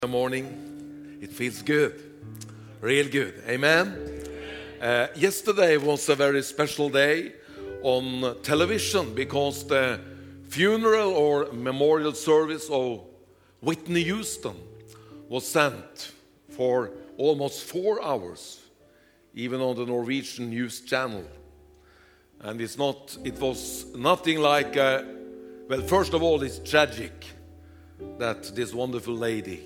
The morning, it feels good, real good. Amen. Yesterday was a very special day on television because the funeral or memorial service of Whitney Houston was sent for almost 4 hours, even on the Norwegian news channel. And it was nothing like, well, first of all, it's tragic that this wonderful lady,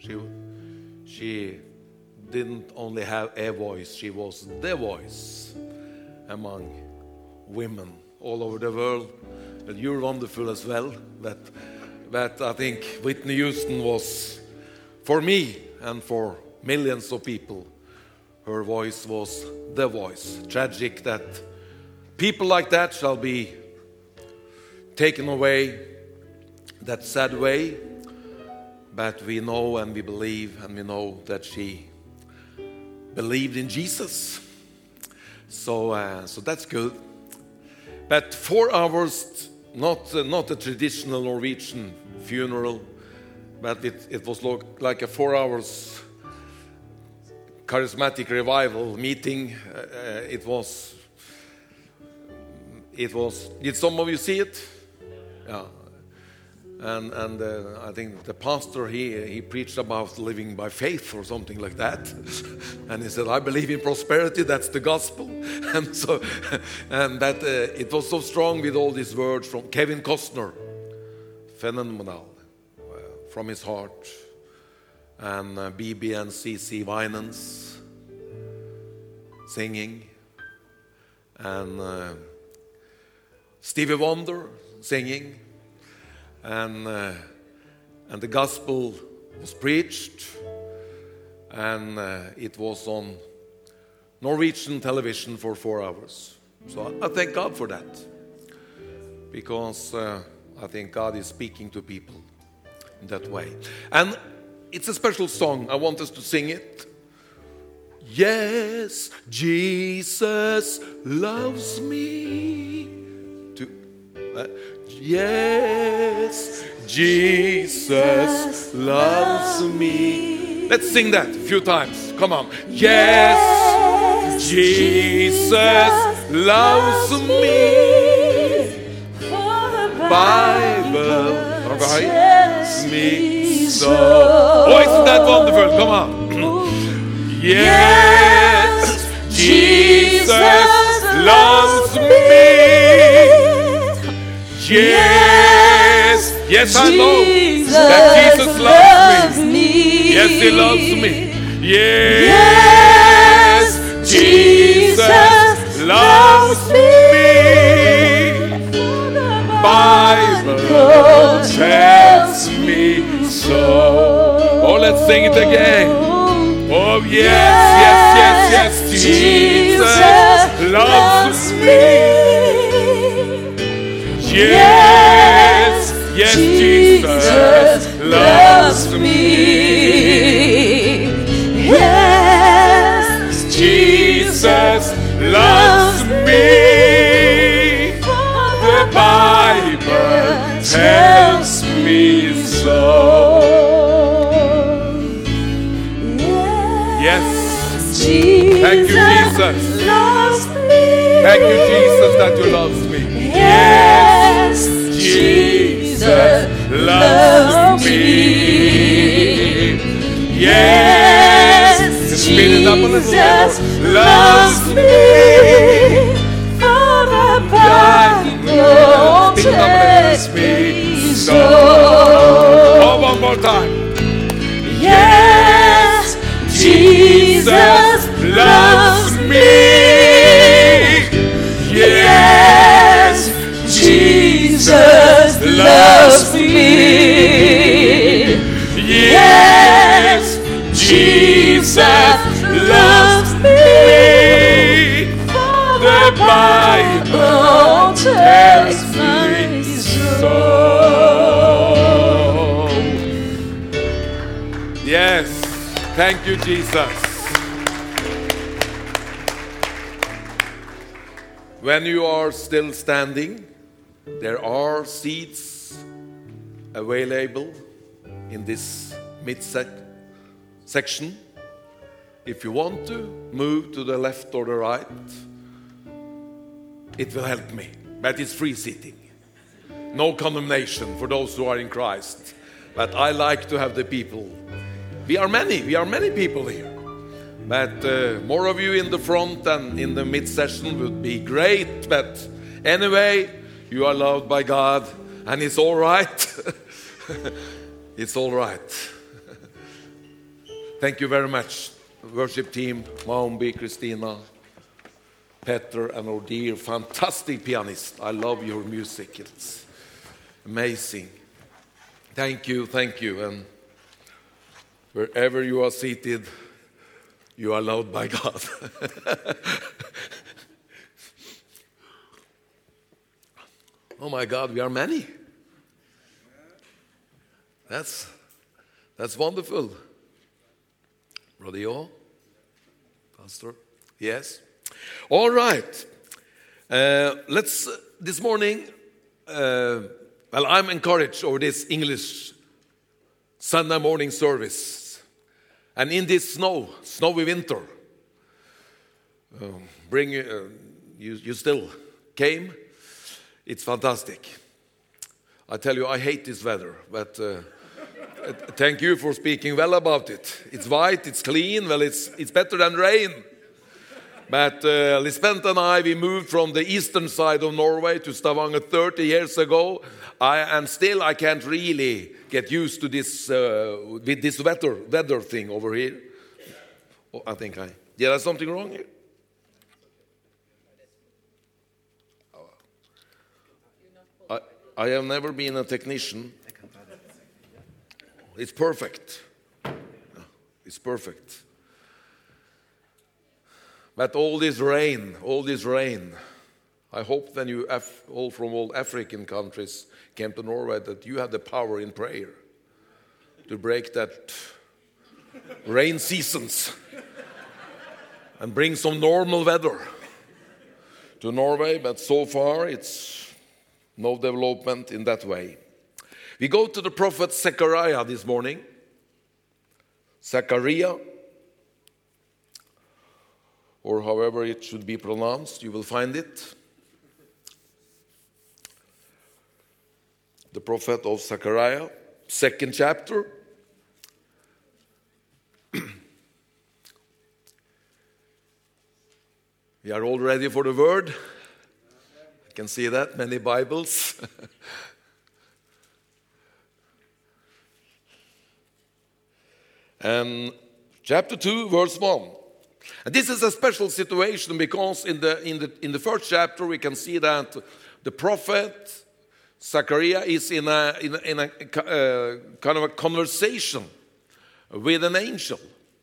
she didn't only have a voice, she was the voice among women all over the world. And you're wonderful as well. But I think Whitney Houston was, for me and for millions of people, her voice was the voice. Tragic that people like that shall be taken away that sad way. But we know and we believe and we know that she believed in Jesus. So that's good. But 4 hours, not a traditional Norwegian funeral, but it was like a 4 hours charismatic revival meeting. It was. Did some of you see it? Yeah. And I think the pastor, he preached about living by faith or something like that. And he said, I believe in prosperity, that's the gospel. And that it was so strong with all these words from Kevin Costner. Phenomenal, from his heart. And BB and CC Winans singing. And Stevie Wonder singing. And the gospel was preached, and it was on Norwegian television for 4 hours. So I thank God for that, because I think God is speaking to people in that way. And it's a special song. I want us to sing it. Yes, Jesus loves me. Yes, Jesus loves me. Let's sing that a few times. Come on. Yes, Jesus loves me. Bible tells me so. Oh, isn't that wonderful? Come on. Yes, Jesus loves me. Yes, I know that Jesus loves me. Yes, He loves me. Yes, Jesus loves me. Bible tells me so. Oh, let's sing it again. Oh, yes, Jesus loves me. Yes, Jesus loves me. Yes, Jesus loves me. The Bible tells me so. Yes, thank you, Jesus. Thank you, Jesus, that you love me. Yes, Jesus loves me. Yes, Jesus loves me. For the Bible tells me so. Oh, one more time. Yes, Jesus loves me. Yes, Jesus loves me. Yes, Jesus loves me. The Bible tells me so. Yes, thank you, Jesus. When you are still standing, there are seats available in this section. If you want to move to the left or the right, it will help me. But it's free seating. No condemnation for those who are in Christ. But I like to have the people. We are many people here. But more of you in the front and in the mid-session would be great. But anyway, you are loved by God, and it's all right. It's all right. Thank you very much, worship team, Maombi, Christina, Petter, and our dear, fantastic pianist. I love your music. It's amazing. Thank you. And wherever you are seated, you are loved by God. Oh my God, we are many. That's wonderful. Brother Yo, Pastor, yes. All right. Let's this morning. Well, I'm encouraged over this English Sunday morning service, and in this snowy winter, you still came. It's fantastic. I tell you, I hate this weather, but thank you for speaking well about it. It's white, it's clean. Well, it's better than rain. But Lisbeth and I, we moved from the eastern side of Norway to Stavanger 30 years ago. And still I can't really get used to this with this weather thing over here. Oh, I think did I have something wrong here? I have never been a technician. It's perfect. It's perfect. But all this rain, I hope when you all from all African countries came to Norway that you had the power in prayer to break that rain seasons and bring some normal weather to Norway. But so far it's no development in that way. We go to the prophet Zechariah this morning. Zechariah, or however it should be pronounced, you will find it. The prophet of Zechariah, 2nd chapter. We are all ready for the word. I can see that, many Bibles. And chapter 2, verse 1. And this is a special situation because in the first chapter we can see that the prophet Zechariah is in a kind of a conversation with an angel.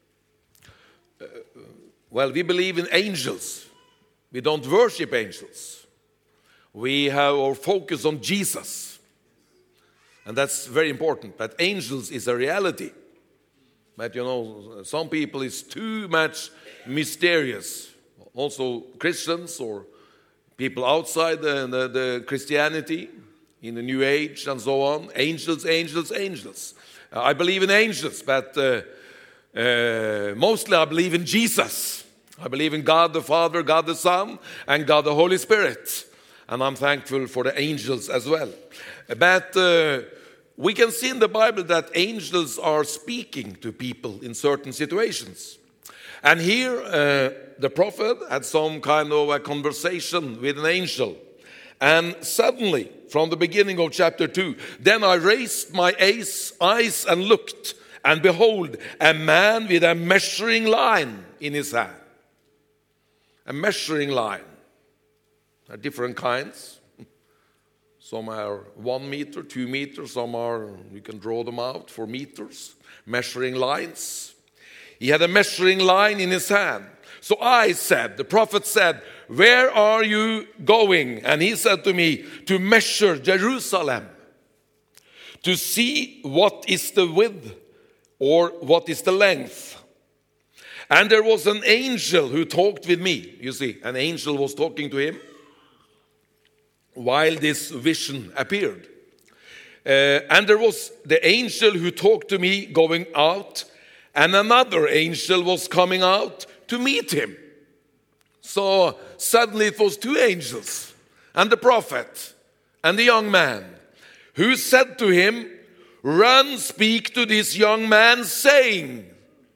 Well, we believe in angels. We don't worship angels. We have our focus on Jesus. And that's very important. But angels is a reality. But you know, some people is too much mysterious. Also Christians or people outside the Christianity, in the New Age and so on. Angels. I believe in angels, but mostly I believe in Jesus. I believe in God the Father, God the Son, and God the Holy Spirit. And I'm thankful for the angels as well. But we can see in the Bible that angels are speaking to people in certain situations. And here the prophet had some kind of a conversation with an angel. And suddenly, from the beginning of chapter 2, then I raised my eyes and looked, and behold, a man with a measuring line in his hand. A measuring line. There are different kinds. Some are 1 meter, 2 meters. Some are, you can draw them out for meters. Measuring lines. He had a measuring line in his hand. So I said, the prophet said, where are you going? And he said to me, to measure Jerusalem, to see what is the width or what is the length. And there was an angel who talked with me. You see, an angel was talking to him while this vision appeared. And there was the angel who talked to me going out, and another angel was coming out to meet him. So suddenly it was two angels, and the prophet, and the young man, who said to him, "Run, speak to this young man, saying,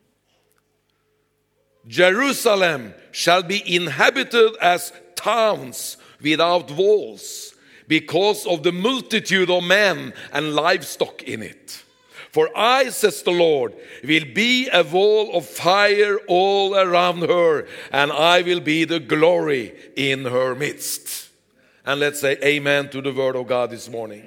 Jerusalem shall be inhabited as towns without walls, because of the multitude of men and livestock in it. For I, says the Lord, will be a wall of fire all around her, and I will be the glory in her midst." And let's say amen to the word of God this morning.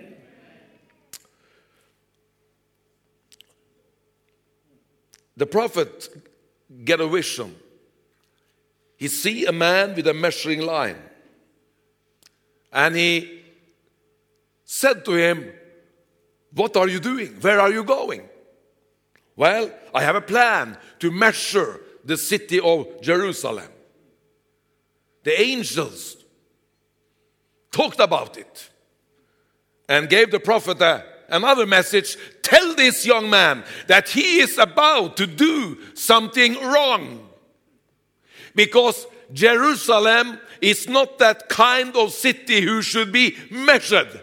The prophet get a vision. He see a man with a measuring line. And he said to him, "What are you doing? Where are you going?" "Well, I have a plan to measure the city of Jerusalem." The angels talked about it and gave the prophet another message. "Tell this young man that he is about to do something wrong, because Jerusalem is not that kind of city who should be measured."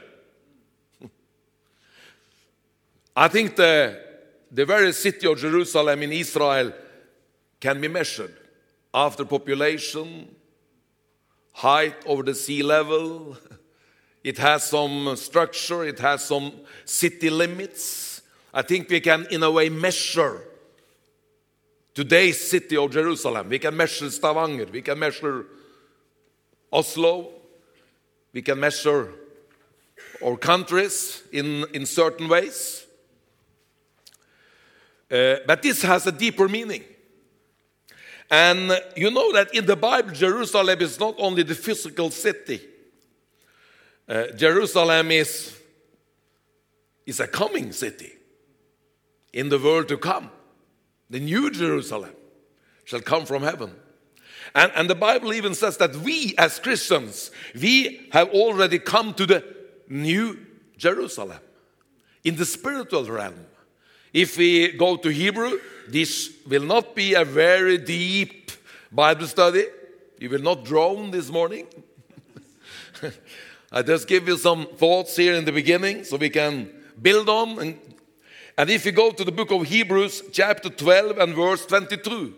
I think the very city of Jerusalem in Israel can be measured after population, height over the sea level. It has some structure, it has some city limits. I think we can, in a way, measure today's city of Jerusalem. We can measure Stavanger, we can measure Oslo, we can measure our countries in certain ways. But this has a deeper meaning. And you know that in the Bible, Jerusalem is not only the physical city. Jerusalem is a coming city in the world to come. The new Jerusalem shall come from heaven. And the Bible even says that we as Christians, we have already come to the new Jerusalem in the spiritual realm. If we go to Hebrew, this will not be a very deep Bible study. You will not drown this morning. I just give you some thoughts here in the beginning so we can build on. And if you go to the book of Hebrews, chapter 12 and verse 22,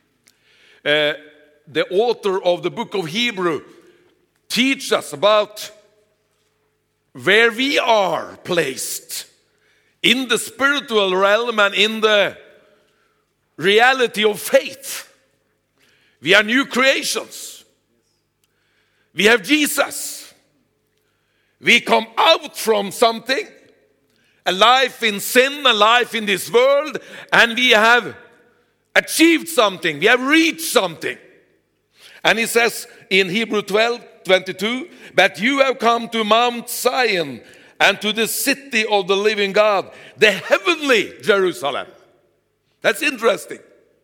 the author of the book of Hebrew teaches us about where we are placed in the spiritual realm and in the reality of faith. We are new creations. We have Jesus. We come out from something, a life in sin, a life in this world, and we have achieved something. We have reached something. And he says in Hebrew 12:22, "But you have come to Mount Zion and to the city of the living God, the heavenly Jerusalem." That's interesting.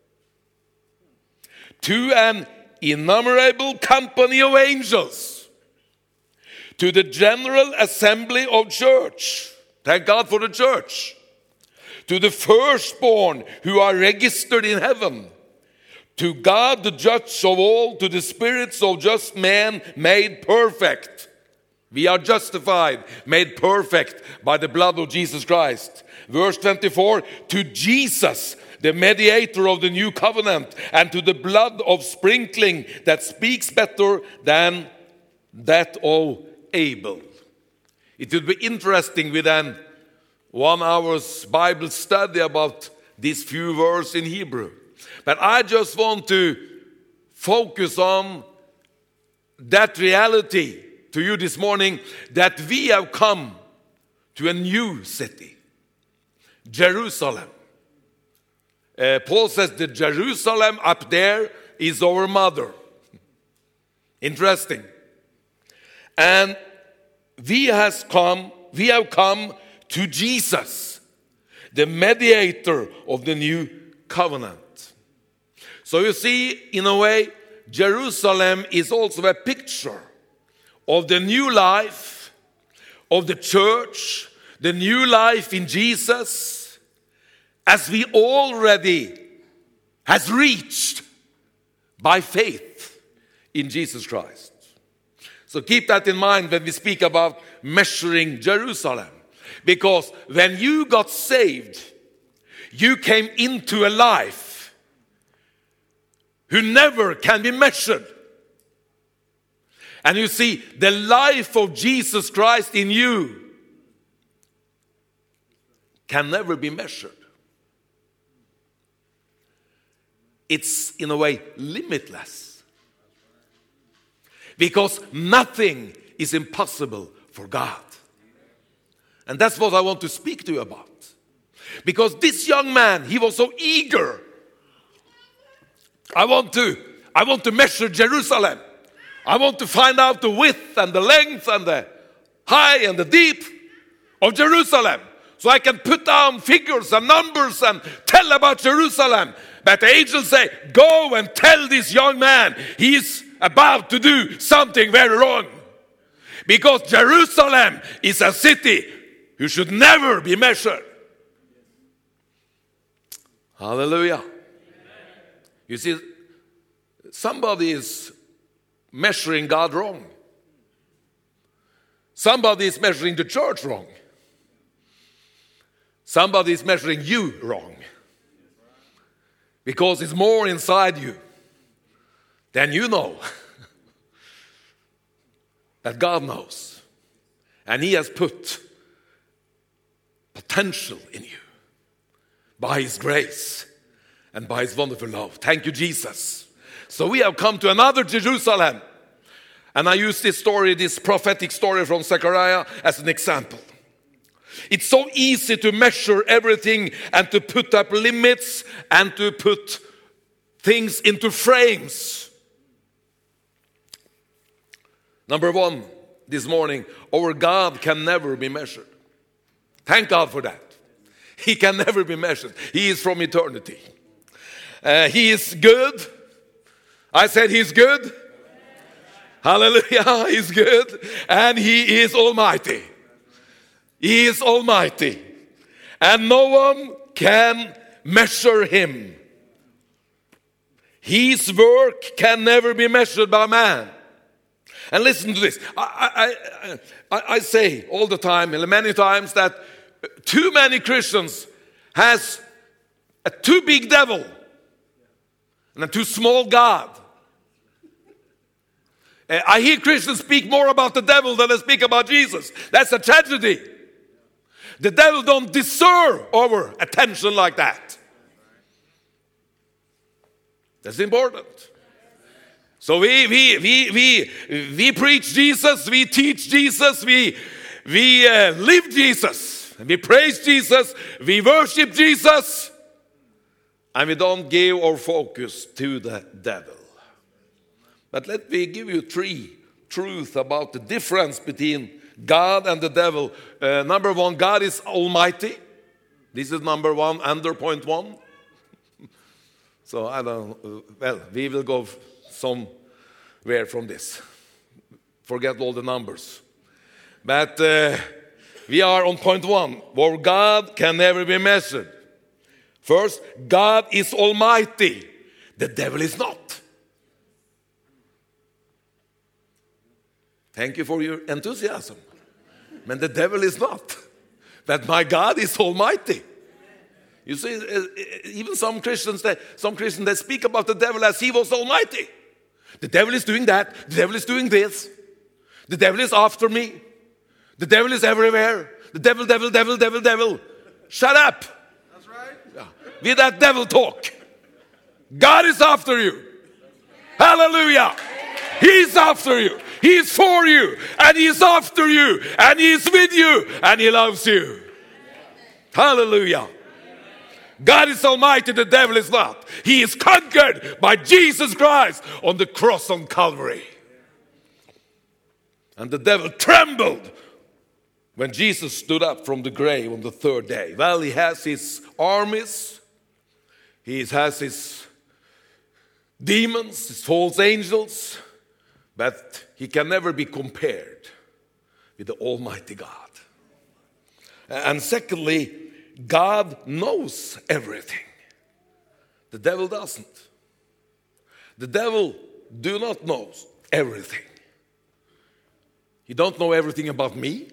"To an innumerable company of angels, to the general assembly of church." Thank God for the church. "To the firstborn who are registered in heaven, to God the judge of all, to the spirits of just men made perfect." We are justified, made perfect by the blood of Jesus Christ. Verse 24, "To Jesus, the mediator of the new covenant, and to the blood of sprinkling that speaks better than that of Abel." It would be interesting with an 1 hour's Bible study about these few verses in Hebrew. But I just want to focus on that reality to you this morning, that we have come to a new city, Jerusalem. Paul says the Jerusalem up there is our mother. Interesting. And we have come to Jesus, the mediator of the new covenant. So you see, in a way, Jerusalem is also a picture of the new life, of the church, the new life in Jesus, as we already has reached by faith in Jesus Christ. So keep that in mind when we speak about measuring Jerusalem. Because when you got saved, you came into a life who never can be measured. And you see, the life of Jesus Christ in you can never be measured. It's, in a way, limitless. Because nothing is impossible for God. And that's what I want to speak to you about. Because this young man, he was so eager. I want to measure Jerusalem. I want to find out the width and the length and the high and the deep of Jerusalem. So I can put down figures and numbers and tell about Jerusalem. But the angels say, go and tell this young man he's about to do something very wrong. Because Jerusalem is a city who should never be measured. Hallelujah. You see, somebody is measuring God wrong. Somebody is measuring the church wrong. Somebody is measuring you wrong. Because it's more inside you than you know. That God knows. And He has put potential in you by His grace and by His wonderful love. Thank you, Jesus. So we have come to another Jerusalem. And I use this story, this prophetic story from Zechariah as an example. It's so easy to measure everything and to put up limits and to put things into frames. Number one, this morning, our God can never be measured. Thank God for that. He can never be measured. He is from eternity. He is good. I said He's good. Hallelujah. He's good. And He is almighty. He is almighty. And no one can measure Him. His work can never be measured by man. And listen to this. I say all the time, and many times, that too many Christians has a too big devil and a too small God. I hear Christians speak more about the devil than they speak about Jesus. That's a tragedy. The devil don't deserve our attention like that. That's important. So we preach Jesus, we teach Jesus, we live Jesus, we praise Jesus, we worship Jesus, and we don't give our focus to the devil. But let me give you 3 truths about the difference between God and the devil. Number 1, God is almighty. This is number 1, under point 1. So I don't, well, we will go somewhere from this. Forget all the numbers. But we are on point 1, where God can never be measured. First, God is almighty. The devil is not. Thank you for your enthusiasm. But the devil is not. But my God is almighty. You see, even some Christians, they speak about the devil as he was almighty. The devil is doing that. The devil is doing this. The devil is after me. The devil is everywhere. The devil. Shut up. That's right. Yeah. With that devil talk. God is after you. Hallelujah. He's after you. He's for you. And He's after you. And He's with you. And He loves you. Hallelujah. God is almighty, the devil is not. He is conquered by Jesus Christ on the cross on Calvary. And the devil trembled when Jesus stood up from the grave on the 3rd day. Well, he has his armies. He has his demons, his false angels. But he can never be compared with the Almighty God. And secondly, God knows everything. The devil doesn't. The devil do not know everything. He don't know everything about me.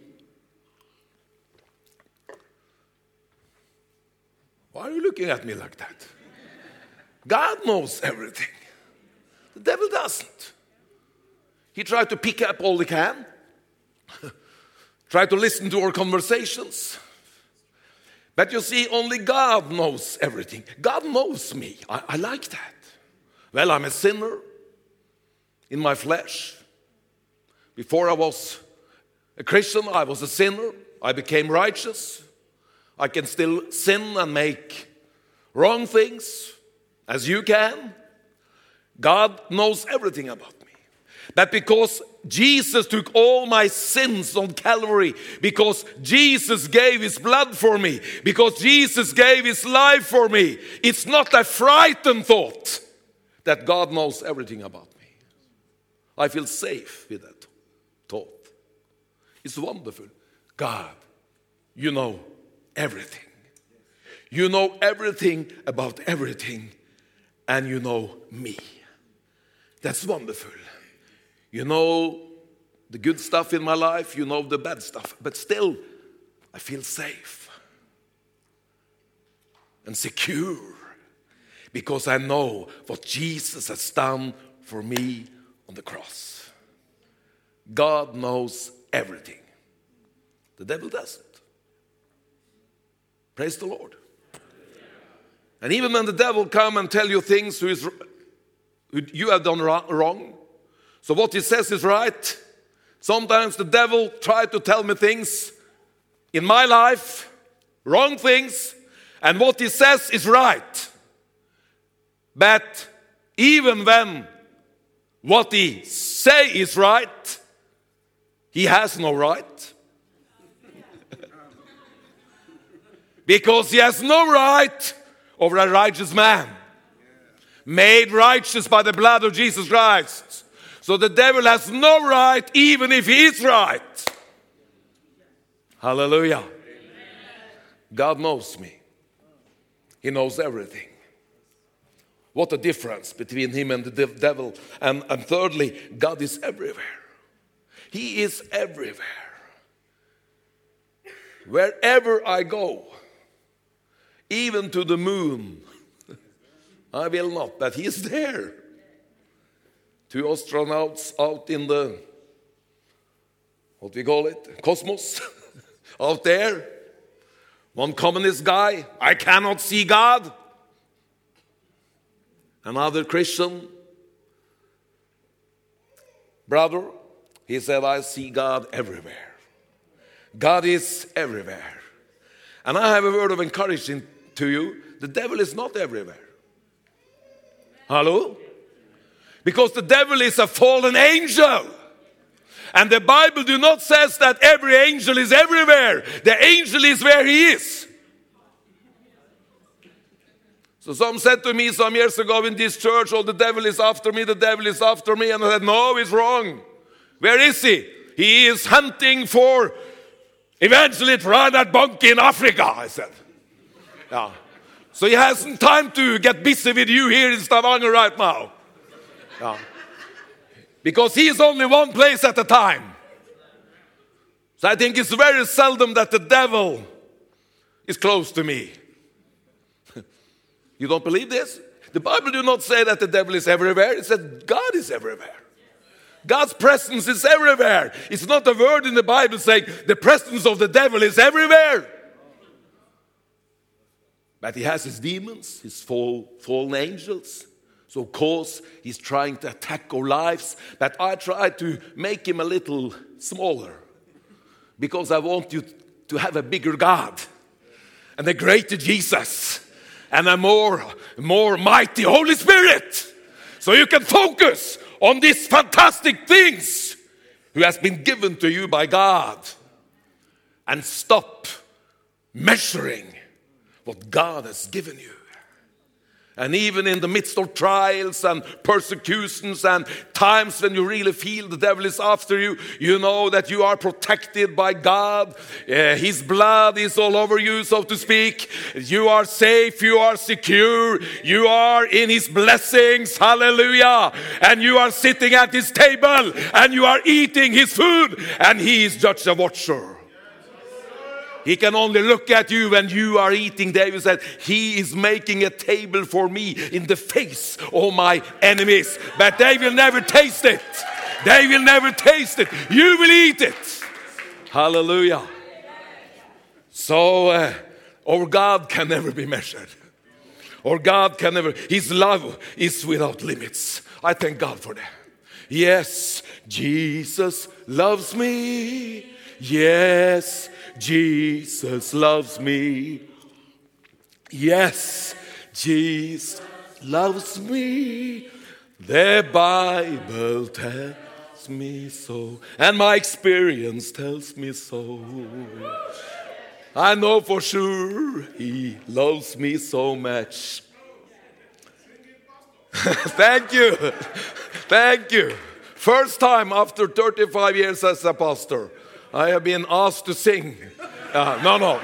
Why are you looking at me like that? God knows everything. The devil doesn't. He tried to pick up all he can. Try to listen to our conversations. But you see, only God knows everything. God knows me. I like that. Well, I'm a sinner in my flesh. Before I was a Christian, I was a sinner. I became righteous. I can still sin and make wrong things, as you can. God knows everything about me. That because Jesus took all my sins on Calvary, because Jesus gave his blood for me, because Jesus gave his life for me, it's not a frightened thought that God knows everything about me. I feel safe with that thought. It's wonderful. God, you know everything. You know everything about everything, and you know me. That's wonderful. You know the good stuff in my life, you know the bad stuff, but still I feel safe and secure because I know what Jesus has done for me on the cross. God knows everything. The devil doesn't. Praise the Lord. And even when the devil come and tell you things who you have done wrong, so what he says is right. Sometimes the devil try to tell me things in my life, wrong things, and what he says is right. But even when what he say is right, he has no right. Because he has no right over a righteous man, made righteous by the blood of Jesus Christ. So the devil has no right, even if he is right. Hallelujah. Amen. God knows me. He knows everything. What a difference between him and the devil. And thirdly, God is everywhere. He is everywhere. Wherever I go, even to the moon, I will not, but he is there. 2 astronauts out in the, what we call it, cosmos, out there. One communist guy, I cannot see God. Another Christian brother, he said, I see God everywhere. God is everywhere. And I have a word of encouragement to you. The devil is not everywhere. Hello? Because the devil is a fallen angel. And the Bible do not say that every angel is everywhere. The angel is where he is. So some said to me some years ago in this church, oh, the devil is after me, the devil is after me. And I said, no, it's wrong. Where is he? He is hunting for Evangelist Reinhard Bonnke in Africa, I said. Yeah. So he hasn't time to get busy with you here in Stavanger right now. Yeah. Because he is only one place at a time. So I think it's very seldom that the devil is close to me. You don't believe this? The Bible do not say that the devil is everywhere. It says God is everywhere. God's presence is everywhere. It's not a word in the Bible saying the presence of the devil is everywhere. But he has his demons, his fallen angels. So of course he's trying to attack our lives. But I try to make him a little smaller. Because I want you to have a bigger God. And a greater Jesus. And a more mighty Holy Spirit. So you can focus on these fantastic things who has been given to you by God. And stop measuring what God has given you. And even in the midst of trials and persecutions and times when you really feel the devil is after you, you know that you are protected by God. His blood is all over you, so to speak. You are safe, you are secure, you are in his blessings, hallelujah. And you are sitting at his table and you are eating his food, and he is judge and watcher. He can only look at you when you are eating. David said, he is making a table for me in the face of my enemies. But they will never taste it. They will never taste it. You will eat it. Hallelujah. So our God can never be measured. Our God can never. His love is without limits. I thank God for that. Yes, Jesus loves me. Yes, Jesus loves me. Yes, Jesus loves me. The Bible tells me so, and my experience tells me so. I know for sure he loves me so much. Thank you. Thank you. First time after 35 years as a pastor, I have been asked to sing. No.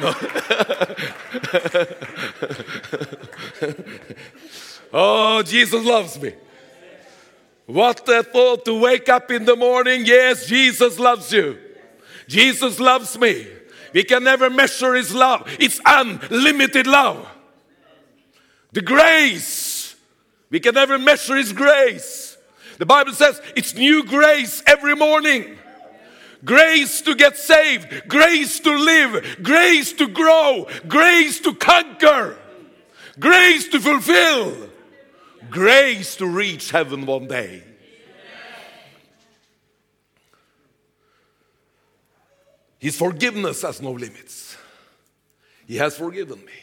Oh, Jesus loves me. What a thought to wake up in the morning. Yes, Jesus loves you. Jesus loves me. We can never measure his love. It's unlimited love. The grace. We can never measure his grace. The Bible says it's new grace every morning. Grace to get saved, grace to live, grace to grow, grace to conquer, grace to fulfill, grace to reach heaven one day. His forgiveness has no limits. He has forgiven me.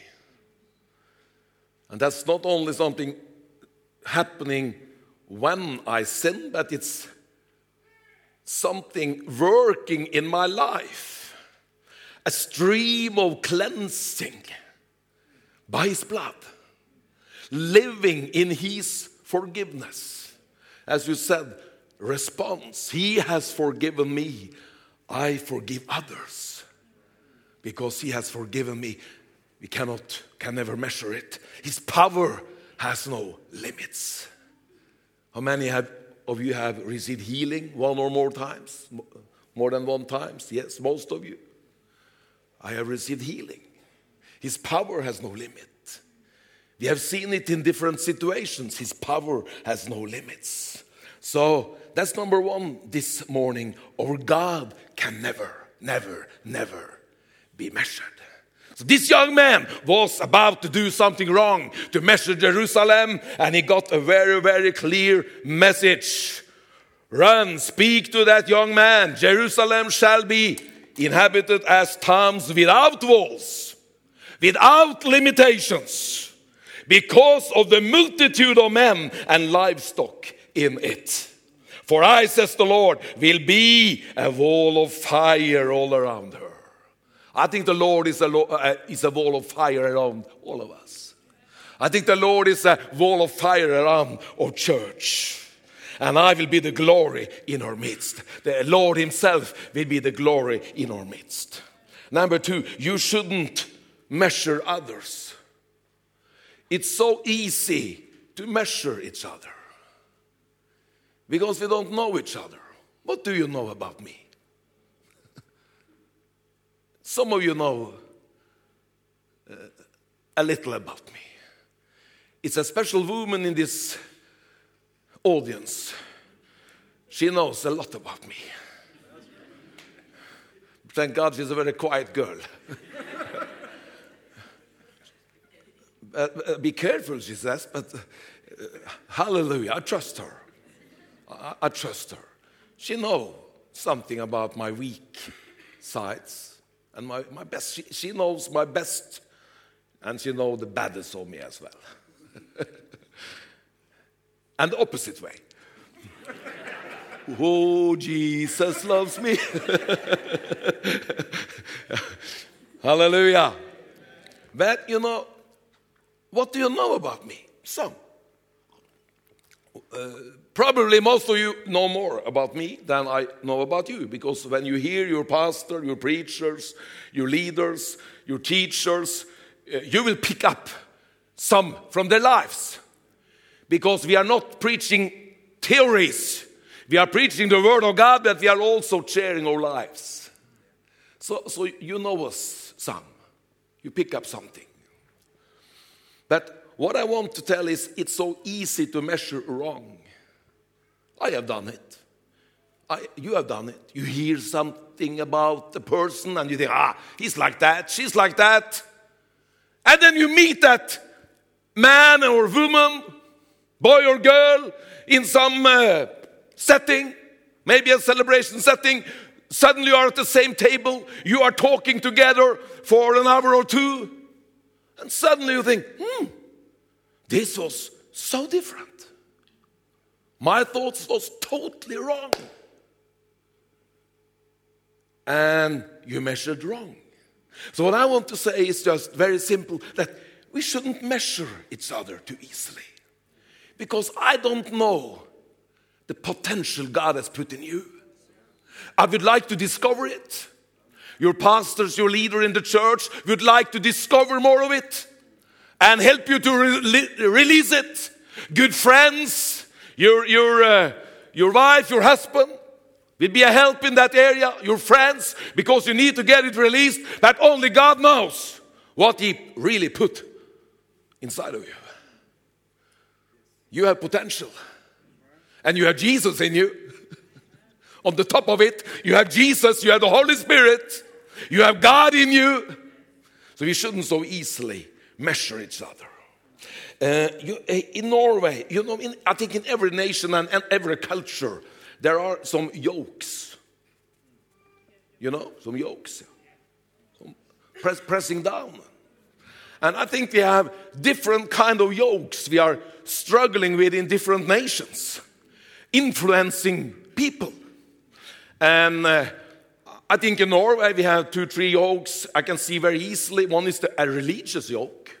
And that's not only something happening when I sin, but it's something working in my life. A stream of cleansing by his blood. Living in his forgiveness. As you said, response. He has forgiven me. I forgive others. Because he has forgiven me. We can never measure it. His power has no limits. How many of you have received healing one or more times? More than one times? Yes, most of you. I have received healing. His power has no limit. We have seen it in different situations. His power has no limits. So that's number one this morning. Our God can never be measured. So this young man was about to do something wrong, to measure Jerusalem, and he got a very, very clear message. Run, speak to that young man. Jerusalem shall be inhabited as towns without walls, without limitations, because of the multitude of men and livestock in it. For I, says the Lord, will be a wall of fire all around her. I think the Lord is a wall of fire around all of us. I think the Lord is a wall of fire around our church. And I will be the glory in our midst. The Lord himself will be the glory in our midst. Number two, you shouldn't measure others. It's so easy to measure each other. Because we don't know each other. What do you know about me? Some of you know a little about me. It's a special woman in this audience. She knows a lot about me. Thank God she's a very quiet girl. Be careful, she says, but hallelujah, I trust her. I trust her. She knows something about my weak sides. And my best, she knows my best, and she knows the baddest of me as well. And the opposite way. Oh, Jesus loves me. Hallelujah. But you know, what do you know about me? Some. Probably most of you know more about me than I know about you, because when you hear your pastor, your preachers, your leaders, your teachers, you will pick up some from their lives, because we are not preaching theories. We are preaching the word of God, but we are also sharing our lives. So you know us some. You pick up something. But what I want to tell is it's so easy to measure wrong. I have done it. You have done it. You hear something about the person and you think, he's like that, she's like that. And then you meet that man or woman, boy or girl, in some setting, maybe a celebration setting. Suddenly you are at the same table, you are talking together for an hour or two, and suddenly you think, this was so different. My thoughts was totally wrong. And you measured wrong. So what I want to say is just very simple, that we shouldn't measure each other too easily. Because I don't know the potential God has put in you. I would like to discover it. Your pastors, your leader in the church would like to discover more of it and help you to release it. Good friends, your wife, your husband will be a help in that area. Your friends, because you need to get it released. But only God knows what He really put inside of you. You have potential, and you have Jesus in you. On the top of it, you have Jesus, you have the Holy Spirit, you have God in you. So we shouldn't so easily measure each other. In Norway, I think in every nation and every culture, there are some yokes. Some yokes. Some pressing down. And I think we have different kind of yokes we are struggling with in different nations, influencing people. And I think in Norway we have 2-3 yokes I can see very easily. One is a religious yoke.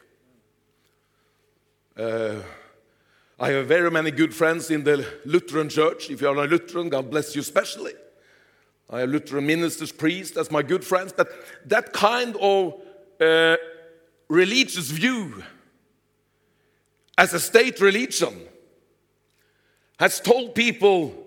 I have very many good friends in the Lutheran church. If you are a Lutheran, God bless you especially. I have Lutheran ministers, priests, that's my good friends. But that kind of religious view as a state religion has told people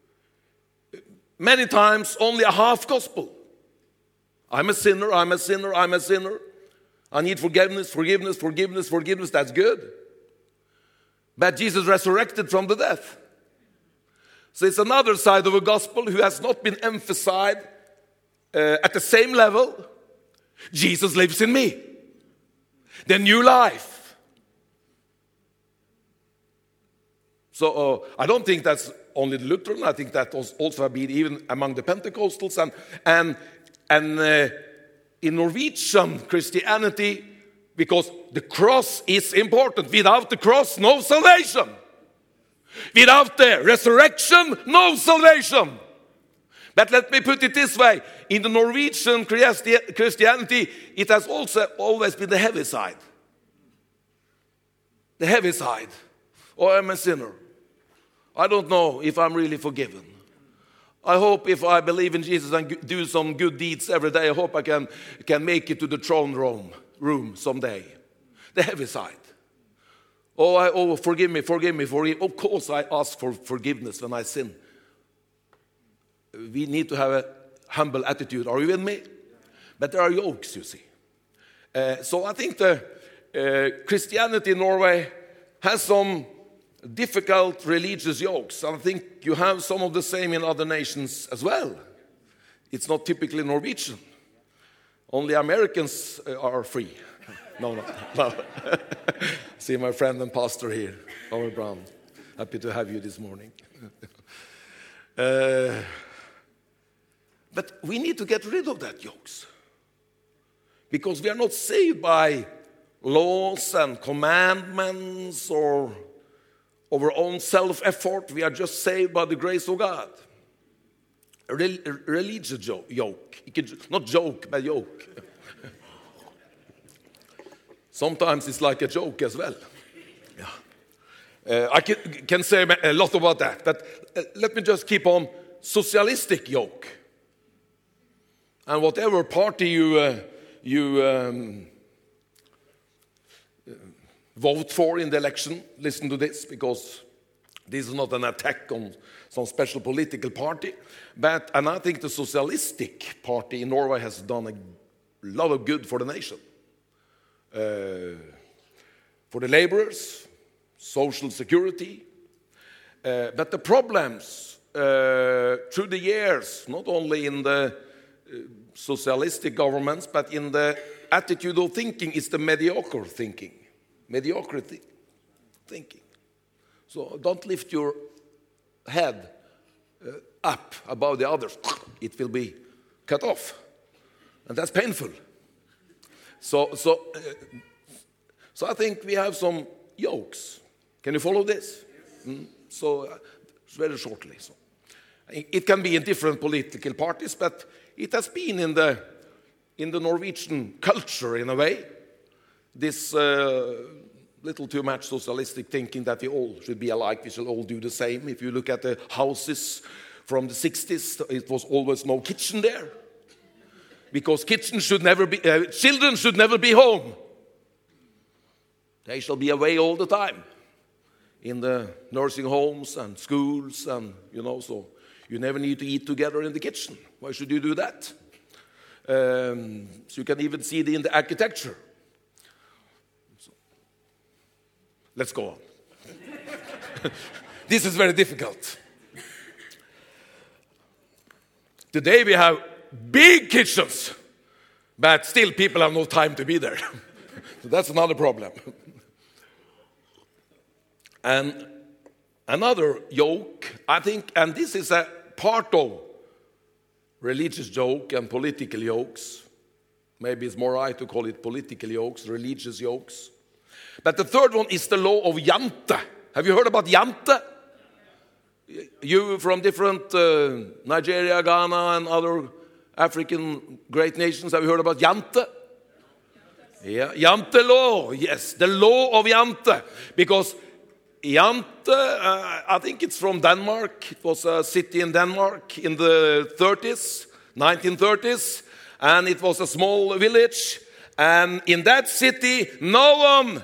many times only a half gospel. I'm a sinner, I'm a sinner, I'm a sinner. I need forgiveness, forgiveness, forgiveness, forgiveness. That's good. But Jesus resurrected from the death. So it's another side of a gospel who has not been emphasized at the same level. Jesus lives in me. The new life. So I don't think that's only the Lutheran. I think that also have been even among the Pentecostals and in Norwegian Christianity, because the cross is important. Without the cross, no salvation. Without the resurrection, no salvation. But let me put it this way. In the Norwegian Christianity, it has also always been the heavy side. The heavy side. Oh, I'm a sinner. I don't know if I'm really forgiven. I hope if I believe in Jesus and do some good deeds every day, I hope I can make it to the throne room someday. The heavy side. Oh, forgive me. Of course I ask for forgiveness when I sin. We need to have a humble attitude. Are you with me? But there are yokes, you see. So I think the Christianity in Norway has some difficult religious yokes. I think you have some of the same in other nations as well. It's not typically Norwegian. Only Americans are free. No. See my friend and pastor here, Howard Brown. Happy to have you this morning. But we need to get rid of that yokes. Because we are not saved by laws and commandments or our own self-effort. We are just saved by the grace of God. A religious yoke. Not joke, but yoke. Sometimes it's like a joke as well. Yeah. I can say a lot about that, but let me just keep on socialistic yoke. And whatever party you vote for in the election, listen to this, because this is not an attack on some special political party. And I think the Socialistic Party in Norway has done a lot of good for the nation. For the laborers, social security. But the problems through the years, not only in the socialistic governments, but in the attitude of thinking, is the mediocre thinking. Mediocrity thinking. So don't lift your head up above the others. It will be cut off. And that's painful. So I think we have some yokes. Can you follow this? So very shortly. So it can be in different political parties, but it has been in the Norwegian culture in a way. This little too much socialistic thinking that we all should be alike, we should all do the same. If you look at the houses from the 60s, it was always no kitchen there. Because children should never be home. They shall be away all the time. In the nursing homes and schools and, so you never need to eat together in the kitchen. Why should you do that? So you can even see it in the architecture. Let's go on. This is very difficult. Today we have big kitchens, but still people have no time to be there. So that's another problem. And another yoke, I think, and this is a part of religious yoke and political yokes. Maybe it's more right to call it political yokes, religious yokes. But the third one is the law of Jante. Have you heard about Jante? You from different Nigeria, Ghana, and other African great nations, have you heard about Jante? Yeah, Jante law. Yes, the law of Jante. Because Jante, I think it's from Denmark. It was a city in Denmark in the 1930s. And it was a small village. And in that city, no one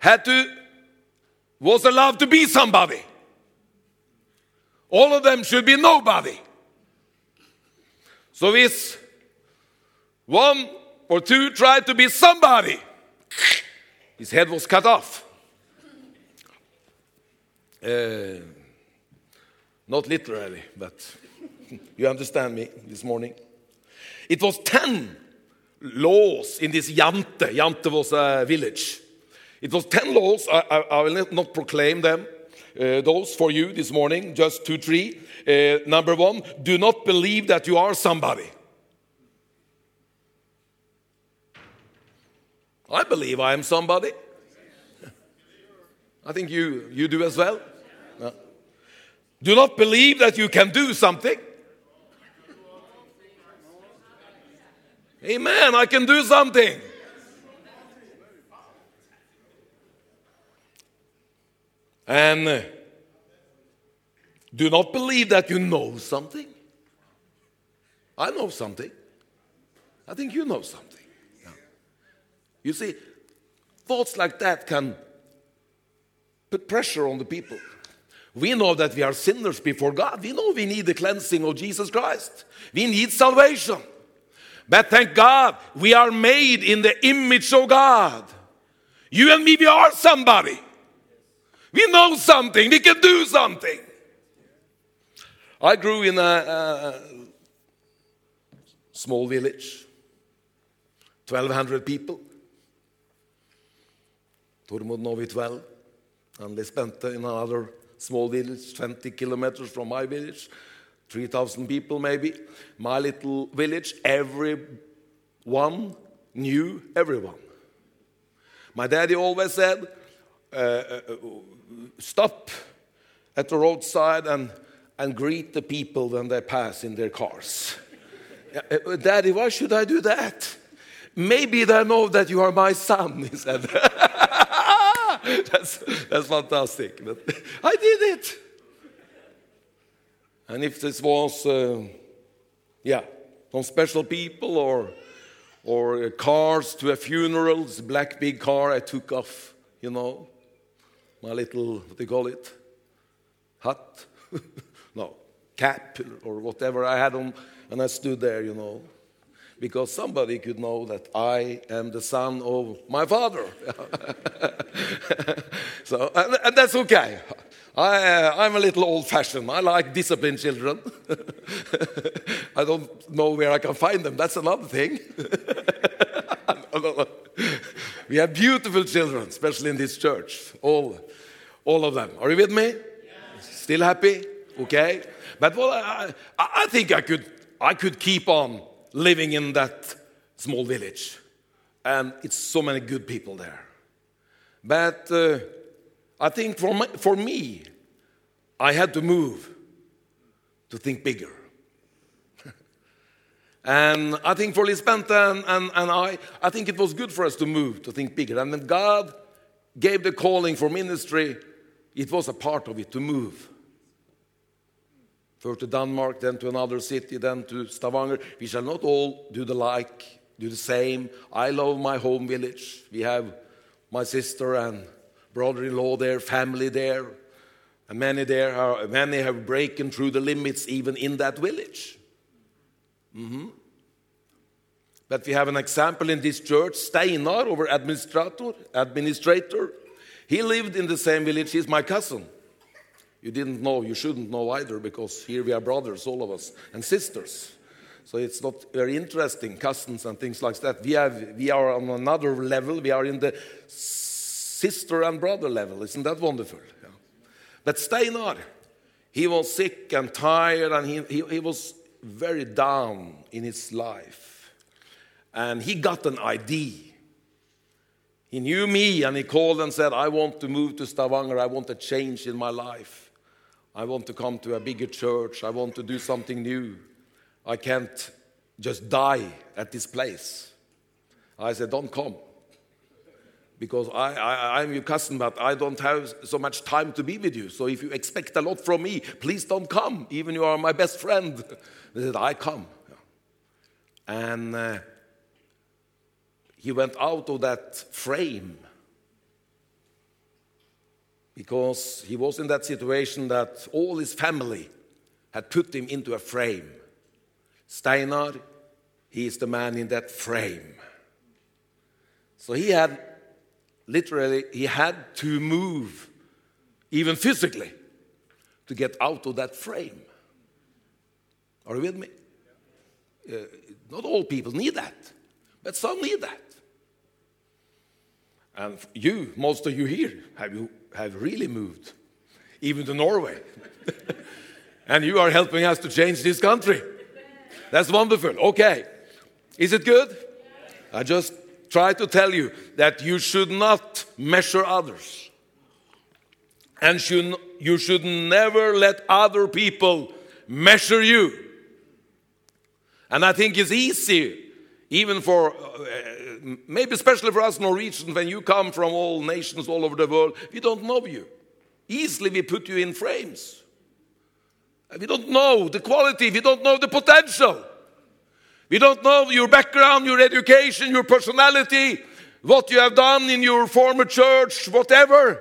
was allowed to be somebody. All of them should be nobody. So if one or two tried to be somebody, his head was cut off. Not literally, but you understand me this morning. It was 10 laws in this Jante. Jante was a village. It was 10 laws. I will not proclaim them, those for you this morning, just 2, 3. Number 1, do not believe that you are somebody. I believe I am somebody. I think you do as well. Do not believe that you can do something. Amen, I can do something. And do not believe that you know something. I know something. I think you know something. Yeah. You see, thoughts like that can put pressure on the people. We know that we are sinners before God. We know we need the cleansing of Jesus Christ. We need salvation. But thank God, we are made in the image of God. You and me, we are somebody. We know something. We can do something. I grew in a small village, 1,200 people. Tormod know it well. And Lisbente in another small village, 20 kilometers from my village. 3,000 people maybe. My little village, everyone knew everyone. My daddy always said, stop at the roadside and greet the people when they pass in their cars. Daddy, why should I do that? Maybe they know that you are my son, he said. That's fantastic. But I did it. And if this was, some special people or cars to a funeral, this black big car, I took off, my little, what do you call it? Hat? No, cap or whatever I had on, and I stood there, because somebody could know that I am the son of my father. So, and that's okay. I'm a little old-fashioned. I like disciplined children. I don't know where I can find them. That's another thing. No. We have beautiful children, especially in this church. All of them. Are you with me? Still happy? Okay. But I think I could keep on living in that small village. And it's so many good people there. But I think for me, I had to move to think bigger. And I think for Lisbeth and I think it was good for us to move to think bigger. And when God gave the calling for ministry, it was a part of it to move. First to Denmark, then to another city, then to Stavanger. We shall not all do the same. I love my home village. We have my sister and brother-in-law there, family there. And many have broken through the limits even in that village. But we have an example in this church, Steinar, our administrator. He lived in the same village. He's my cousin. You didn't know, you shouldn't know either, because here we are brothers, all of us, and sisters. So it's not very interesting, cousins and things like that. We are on another level. We are in the sister and brother level. Isn't that wonderful? Yeah. But Steinar, he was sick and tired, and he was very down in his life. And he got an idea. He knew me, and he called and said, I want to move to Stavanger. I want a change in my life. I want to come to a bigger church. I want to do something new. I can't just die at this place. I said, don't come. Because I'm your cousin, but I don't have so much time to be with you. So if you expect a lot from me, please don't come. Even you are my best friend. They said, I come. And he went out of that frame. Because he was in that situation that all his family had put him into a frame. Steinar, he is the man in that frame. So he had to move, even physically, to get out of that frame. Are you with me? Not all people need that, but some need that. And most of you here, have really moved, even to Norway. And you are helping us to change this country. That's wonderful. Okay. Is it good? I just try to tell you that you should not measure others. And you should never let other people measure you. And I think it's easy, even for, maybe especially for us Norwegians, when you come from all nations all over the world, we don't know you. Easily we put you in frames. We don't know the quality, we don't know the potential. We don't know your background, your education, your personality, what you have done in your former church, whatever.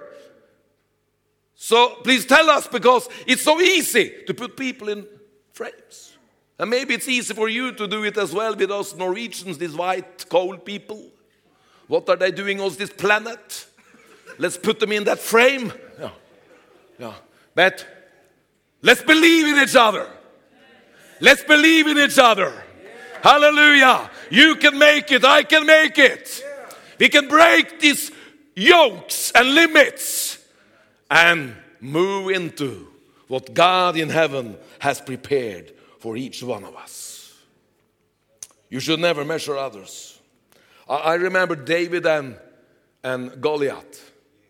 So please tell us, because it's so easy to put people in frames. And maybe it's easy for you to do it as well with us Norwegians, these white, cold people. What are they doing on this planet? Let's put them in that frame. Yeah. But let's believe in each other. Let's believe in each other. Hallelujah. You can make it. I can make it. We can break these yokes and limits and move into what God in heaven has prepared for each one of us. You should never measure others. I remember David and Goliath,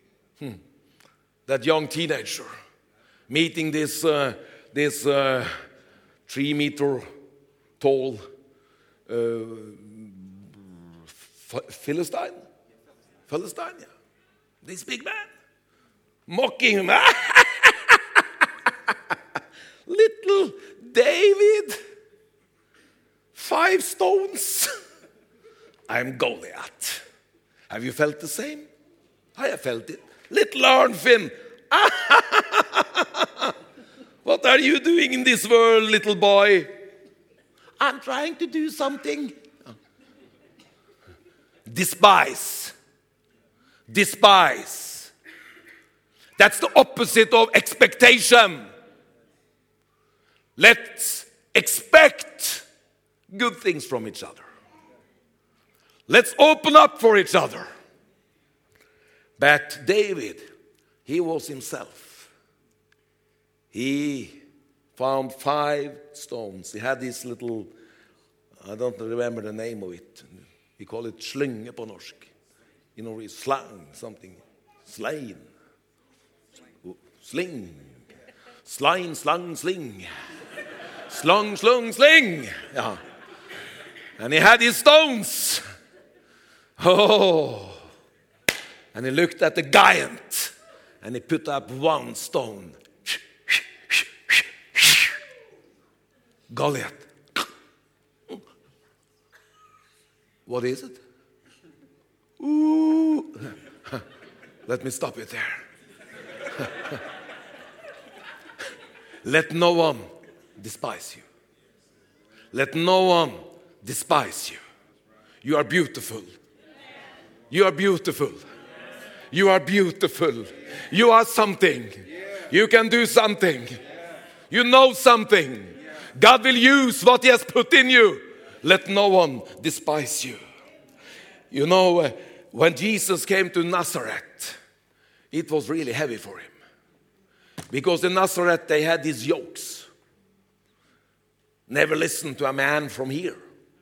that young teenager, meeting this 3 meter tall Philistine, yeah. This big man. mocking him. Little David, 5 stones. I'm Goliath. Have you felt the same? I have felt it. Little Arnfinn. What are you doing in this world, little boy? I'm trying to do something. Despise. Despise. That's the opposite of expectation. Let's expect good things from each other. Let's open up for each other. But David, he was himself. He found 5 stones. He had this little, I don't remember the name of it. We call it slynge på norsk. You know, slang, something. Slain. Sling. Slime, slang, sling. Slung, slung, sling. Yeah. And he had his stones. Oh. And he looked at the giant. And he put up 1 stone. Goliath. What is it? Ooh. Let me stop it there. Let no one despise you. Let no one despise you. You are beautiful. You are beautiful. You are beautiful. You are something. You can do something. You know something. God will use what He has put in you. Let no one despise you. You know, when Jesus came to Nazareth, it was really heavy for Him. Because in Nazareth they had these yokes. Never listen to a man from here.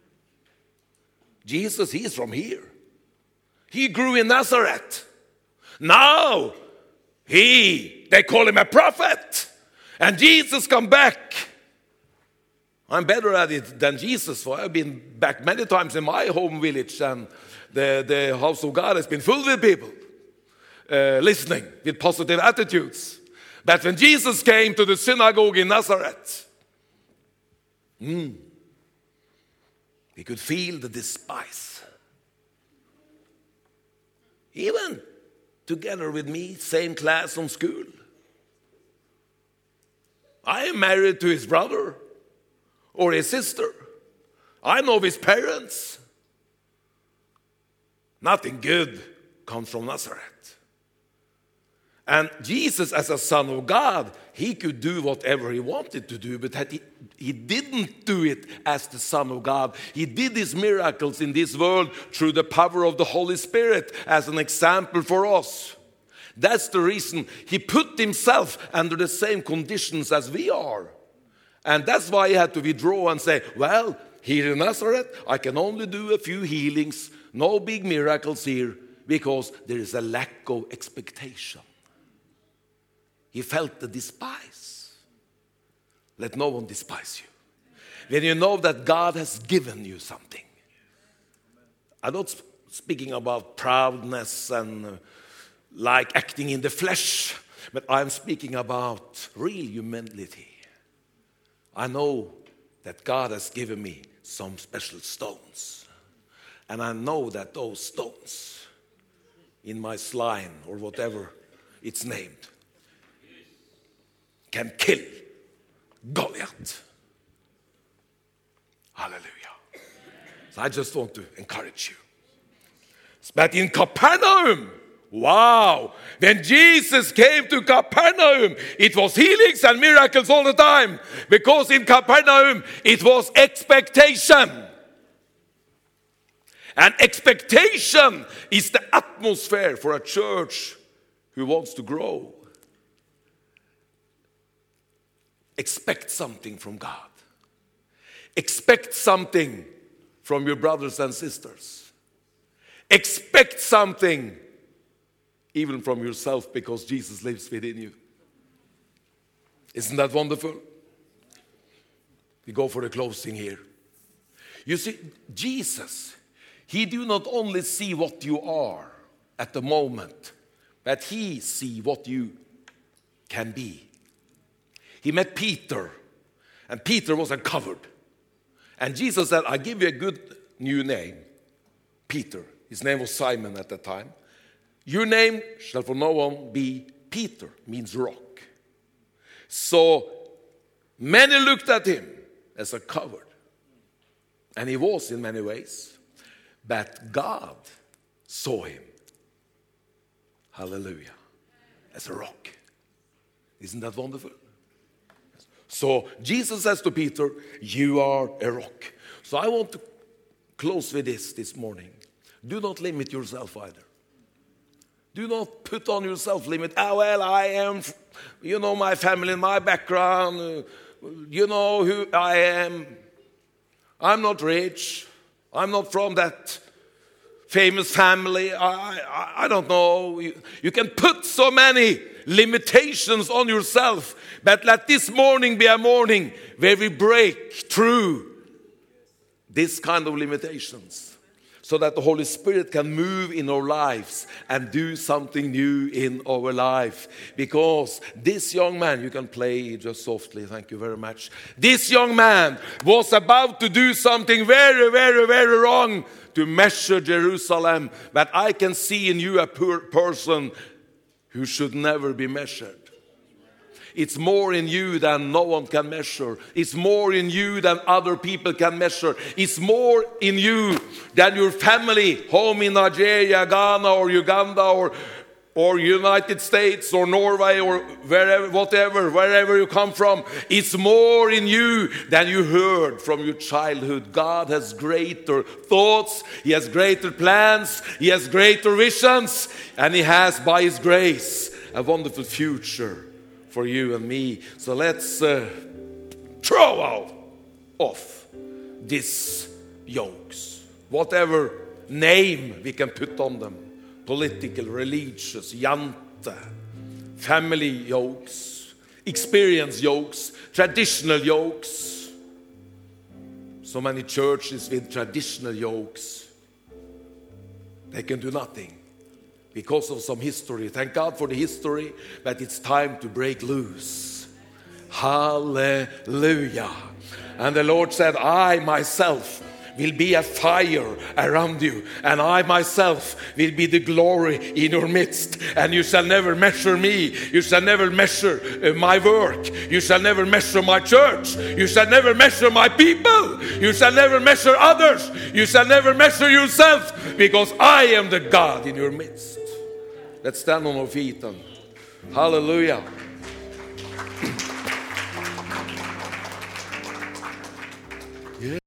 Jesus, He is from here. He grew in Nazareth. Now, they call Him a prophet. And Jesus come back. I'm better at it than Jesus, for I've been back many times in my home village, and the house of God has been full with people listening with positive attitudes. But when Jesus came to the synagogue in Nazareth, we could feel the despise. Even together with me, same class on school. I am married to his brother or his sister. I know his parents. Nothing good comes from Nazareth. And Jesus, as a son of God, He could do whatever He wanted to do, but he didn't do it as the Son of God. He did His miracles in this world through the power of the Holy Spirit as an example for us. That's the reason He put Himself under the same conditions as we are. And that's why He had to withdraw and say, well, here in Nazareth, I can only do a few healings, no big miracles here, because there is a lack of expectation. He felt the despise. Let no one despise you. When you know that God has given you something. I'm not speaking about proudness and like acting in the flesh, but I'm speaking about real humility. I know that God has given me some special stones. And I know that those stones in my sling or whatever it's named can kill Goliath. Hallelujah. So I just want to encourage you. But in Capernaum, wow, when Jesus came to Capernaum, it was healings and miracles all the time. Because in Capernaum, it was expectation. And expectation is the atmosphere for a church who wants to grow. Expect something from God. Expect something from your brothers and sisters. Expect something even from yourself, because Jesus lives within you. Isn't that wonderful? We go for the closing here. You see, Jesus, He do not only see what you are at the moment, that he see what you can be. He met Peter, and Peter was uncovered. And Jesus said, I give you a good new name, Peter. His name was Simon at that time. Your name shall for no one be Peter, means rock. So many looked at him as uncovered. And he was in many ways. But God saw him, hallelujah, as a rock. Isn't that wonderful? So Jesus says to Peter, you are a rock. So I want to close with this morning. Do not limit yourself either. Do not put on yourself limit. Oh, well, I am, you know, my family, my background, you know who I am. I'm not rich. I'm not from that famous family. I don't know. You can put so many limitations on yourself, but let this morning be a morning where we break through this kind of limitations, so that the Holy Spirit can move in our lives and do something new in our life. Because this young man, you can play just softly, thank you very much. This young man was about to do something very, very, very wrong to measure Jerusalem. But I can see in you a poor person who should never be measured. It's more in you than no one can measure. It's more in you than other people can measure. It's more in you than your family, home in Nigeria, Ghana, or Uganda, or United States, or Norway, or wherever you come from. It's more in you than you heard from your childhood. God has greater thoughts. He has greater plans. He has greater visions. And He has, by His grace, a wonderful future for you and me. So let's throw off these yokes. Whatever name we can put on them. Political, religious, yante, family yokes, experience yokes, traditional yokes. So many churches with traditional yokes. They can do nothing because of some history. Thank God for the history, but it's time to break loose. Hallelujah. And the Lord said, I myself will be a fire around you, and I myself will be the glory in your midst. And you shall never measure me. You shall never measure my work. You shall never measure my church. You shall never measure my people. You shall never measure others. You shall never measure yourself, because I am the God in your midst. Let's stand on our feet and hallelujah.